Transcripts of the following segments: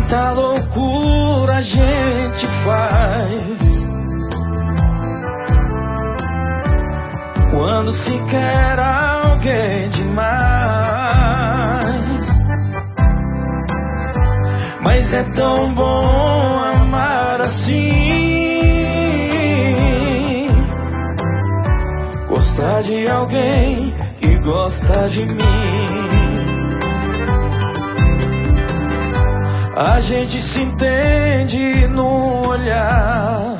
Quanta loucura a gente faz quando se quer alguém demais. Mas é tão bom amar assim, gostar de alguém que gosta de mim. A gente se entende no olhar,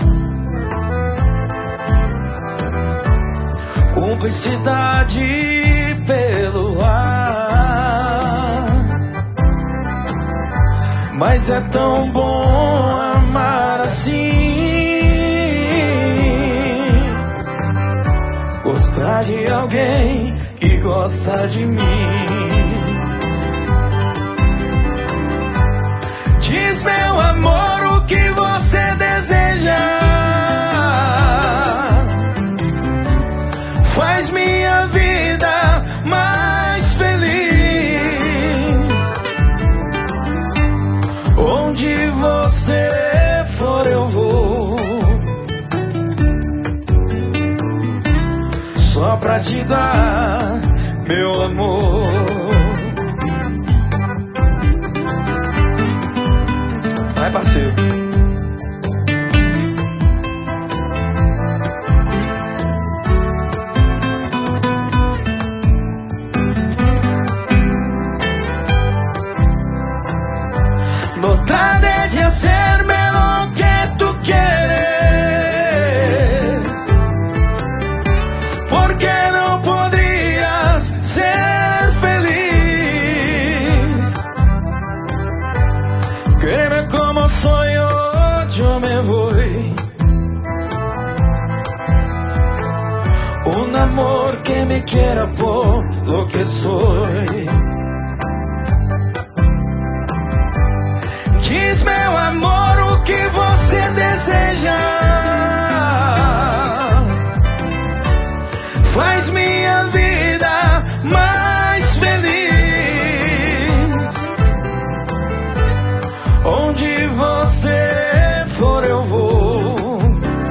cumplicidade pelo ar. Mas é tão bom amar assim, gostar de alguém que gosta de mim. Diz, meu amor, o que você deseja, faz minha vida mais feliz. Onde você for eu vou, só pra te dar meu amor. Vai, parceiro. No trate de hacerme lo que tú quieres, porque no podrías ser feliz. Créeme como soy yo me voy. Un amor que me quiera por lo que soy. Diz, meu amor, o que você deseja, faz minha vida mais feliz. Onde você for eu vou,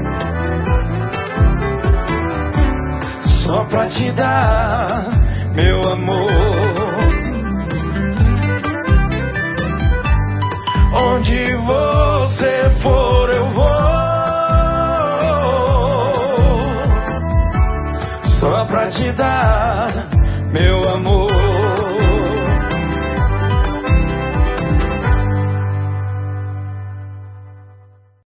só pra te dar meu amor. Onde você for eu vou, só pra te dar meu amor.